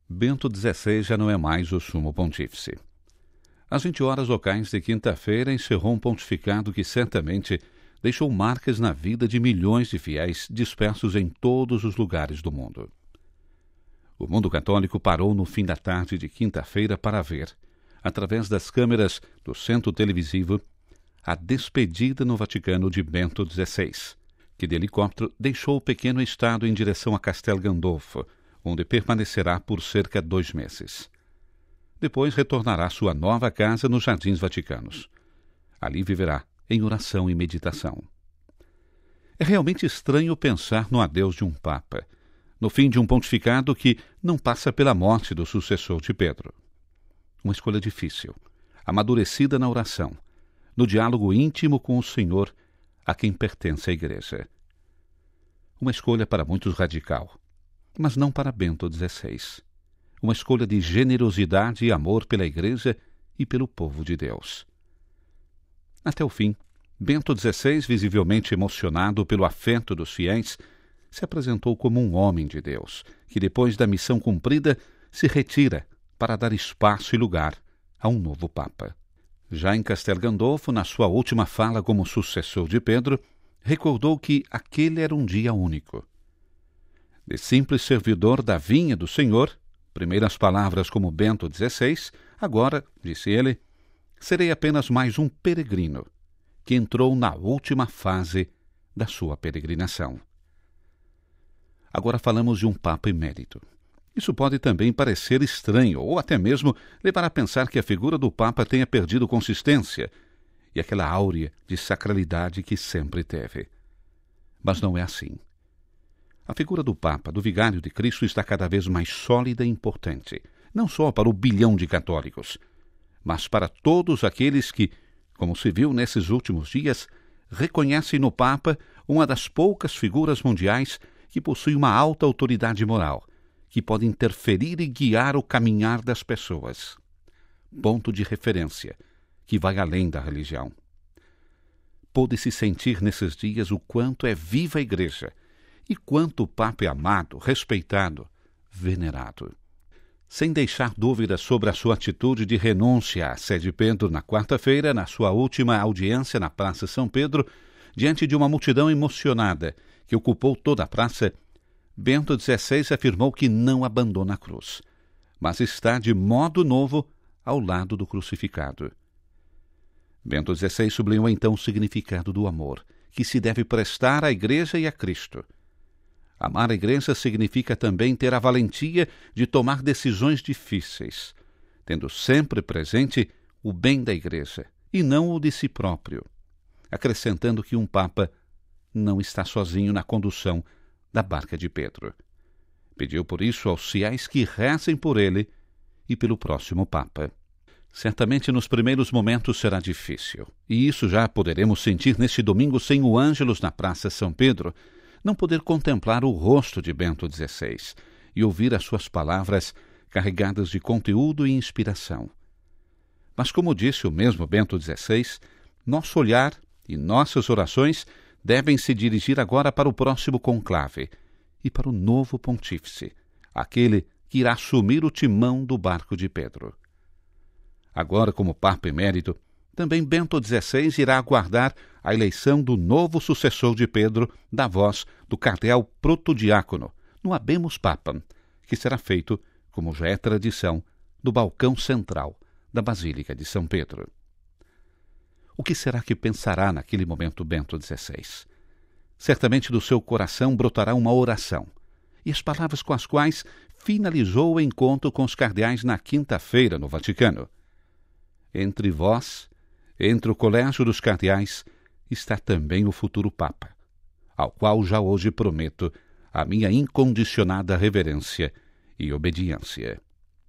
Bento XVI já não é mais o sumo pontífice. Às 20 horas locais de quinta-feira encerrou um pontificado que certamente deixou marcas na vida de milhões de fiéis dispersos em todos os lugares do mundo. O mundo católico parou no fim da tarde de quinta-feira para ver, através das câmeras do centro televisivo, a despedida no Vaticano de Bento XVI, que de helicóptero deixou o pequeno estado em direção a Castel Gandolfo, onde permanecerá por cerca de 2 meses. Depois retornará à sua nova casa nos Jardins Vaticanos. Ali viverá em oração e meditação. É realmente estranho pensar no adeus de um Papa, no fim de um pontificado que não passa pela morte do sucessor de Pedro. Uma escolha difícil, amadurecida na oração, no diálogo íntimo com o Senhor, a quem pertence a Igreja. Uma escolha para muitos radical, mas não para Bento XVI. Uma escolha de generosidade e amor pela Igreja e pelo povo de Deus. Até o fim, Bento XVI, visivelmente emocionado pelo afeto dos fiéis, se apresentou como um homem de Deus, que depois da missão cumprida se retira para dar espaço e lugar a um novo Papa. Já em Castel Gandolfo, na sua última fala como sucessor de Pedro, recordou que aquele era um dia único. De simples servidor da vinha do Senhor, primeiras palavras como Bento XVI, agora, disse ele, serei apenas mais um peregrino, que entrou na última fase da sua peregrinação. Agora falamos de um Papa emérito. Isso pode também parecer estranho, ou até mesmo levar a pensar que a figura do Papa tenha perdido consistência e aquela áurea de sacralidade que sempre teve. Mas não é assim. A figura do Papa, do Vigário de Cristo, está cada vez mais sólida e importante, não só para o bilhão de católicos, mas para todos aqueles que, como se viu nesses últimos dias, reconhecem no Papa uma das poucas figuras mundiais que possui uma alta autoridade moral, que pode interferir e guiar o caminhar das pessoas. Ponto de referência, que vai além da religião. Pôde-se sentir nesses dias o quanto é viva a Igreja, e quanto o Papa é amado, respeitado, venerado. Sem deixar dúvidas sobre a sua atitude de renúncia à sé de Pedro na quarta-feira, na sua última audiência na Praça São Pedro, diante de uma multidão emocionada que ocupou toda a praça, Bento XVI afirmou que não abandona a cruz, mas está de modo novo ao lado do crucificado. Bento XVI sublinhou então o significado do amor, que se deve prestar à Igreja e a Cristo. Amar a Igreja significa também ter a valentia de tomar decisões difíceis, tendo sempre presente o bem da Igreja e não o de si próprio, acrescentando que um Papa não está sozinho na condução da barca de Pedro. Pediu por isso aos fiéis que rezem por ele e pelo próximo Papa. Certamente nos primeiros momentos será difícil, e isso já poderemos sentir neste domingo sem o Ângelus na Praça São Pedro, não poder contemplar o rosto de Bento XVI e ouvir as suas palavras carregadas de conteúdo e inspiração. Mas como disse o mesmo Bento XVI, nosso olhar e nossas orações devem se dirigir agora para o próximo conclave e para o novo pontífice, aquele que irá assumir o timão do barco de Pedro. Agora, como Papa emérito, também Bento XVI irá aguardar a eleição do novo sucessor de Pedro da voz do cardeal protodiácono, no Habemus Papam, que será feito, como já é tradição, no balcão central da Basílica de São Pedro. O que será que pensará naquele momento Bento XVI? Certamente do seu coração brotará uma oração, e as palavras com as quais finalizou o encontro com os cardeais na quinta-feira no Vaticano. Entre vós, entre o colégio dos cardeais, está também o futuro Papa, ao qual já hoje prometo a minha incondicionada reverência e obediência.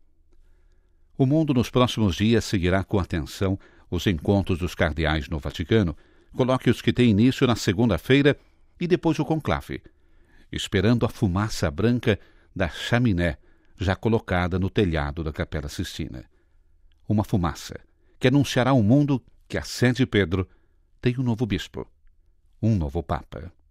O mundo nos próximos dias seguirá com atenção os encontros dos cardeais no Vaticano, coloque os que têm início na segunda-feira e depois o conclave, esperando a fumaça branca da chaminé já colocada no telhado da Capela Sistina. Uma fumaça que anunciará ao mundo que a sé de Pedro tem um novo bispo, um novo Papa.